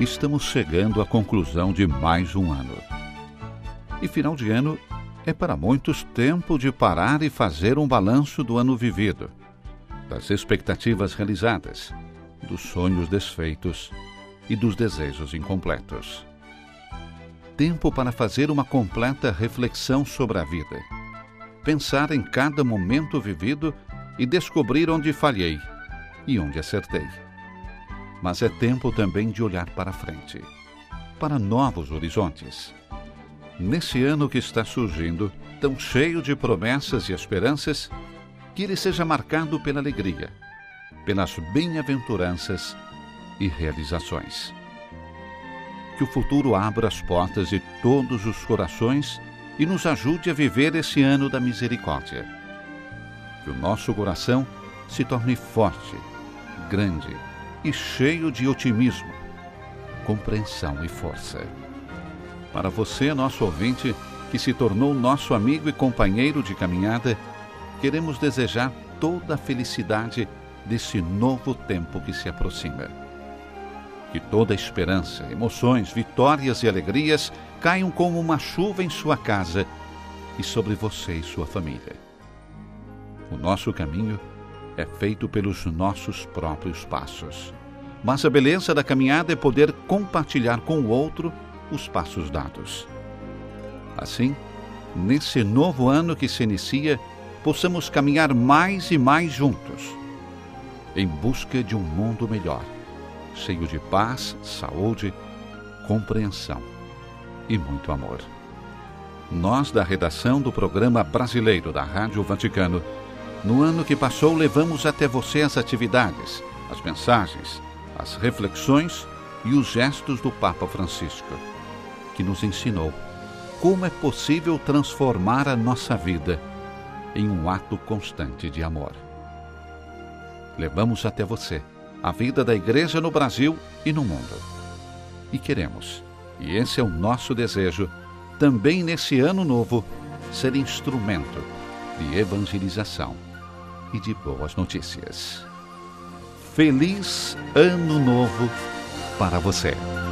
Estamos chegando à conclusão de mais um ano. E final de ano é para muitos tempo de parar e fazer um balanço do ano vivido, das expectativas realizadas, dos sonhos desfeitos e dos desejos incompletos. Tempo para fazer uma completa reflexão sobre a vida, pensar em cada momento vivido e descobrir onde falhei e onde acertei. Mas é tempo também de olhar para frente, para novos horizontes. Nesse ano que está surgindo, tão cheio de promessas e esperanças, que ele seja marcado pela alegria, pelas bem-aventuranças e realizações. Que o futuro abra as portas de todos os corações e nos ajude a viver esse ano da misericórdia. Que o nosso coração se torne forte, grande e cheio de otimismo, compreensão e força. Para você, nosso ouvinte, que se tornou nosso amigo e companheiro de caminhada, queremos desejar toda a felicidade desse novo tempo que se aproxima. Que toda a esperança, emoções, vitórias e alegrias caiam como uma chuva em sua casa e sobre você e sua família. O nosso caminho é feito pelos nossos próprios passos. Mas a beleza da caminhada é poder compartilhar com o outro os passos dados. Assim, nesse novo ano que se inicia, possamos caminhar mais e mais juntos, em busca de um mundo melhor, cheio de paz, saúde, compreensão e muito amor. Nós, da redação do Programa Brasileiro da Rádio Vaticano, no ano que passou, levamos até você as atividades, as mensagens, as reflexões e os gestos do Papa Francisco, que nos ensinou como é possível transformar a nossa vida em um ato constante de amor. Levamos até você a vida da Igreja no Brasil e no mundo. E queremos, e esse é o nosso desejo, também nesse ano novo, ser instrumento de evangelização e de boas notícias. Feliz Ano Novo para você!